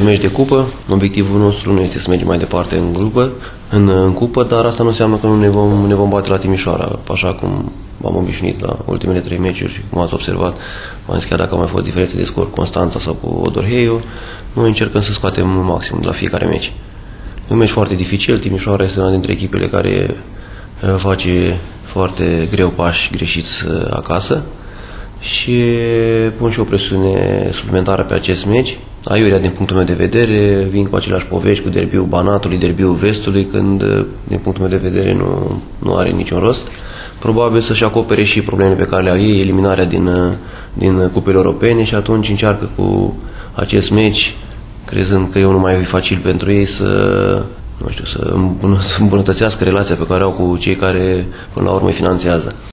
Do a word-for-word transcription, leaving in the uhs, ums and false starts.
meci de cupă. Obiectivul nostru nu este să mergem mai departe în grupă, în, în cupă, dar asta nu înseamnă că nu ne vom, ne vom bate la Timișoara, așa cum am obișnuit la ultimele trei meciuri și cum ați observat, mai chiar dacă au mai fost diferite de scor Constanța sau cu Odorheiu, noi încercăm să scoatem maxim de la fiecare meci. E un meci foarte dificil, Timișoara este una dintre echipele care face foarte greu pași greșiți acasă și pun și o presiune suplimentară pe acest meci. Aiurea, din punctul meu de vedere, vin cu aceleași povești cu derbiul Banatului, derbiul Vestului, când, din punctul meu de vedere, nu, nu are niciun rost. Probabil să-și acopere și problemele pe care le au ei, eliminarea din, din cupele europene, și atunci încearcă cu acest meci, crezând că e unul mai facil pentru ei, să, nu știu, să îmbunătățească relația pe care au cu cei care, până la urmă, îi finanțează.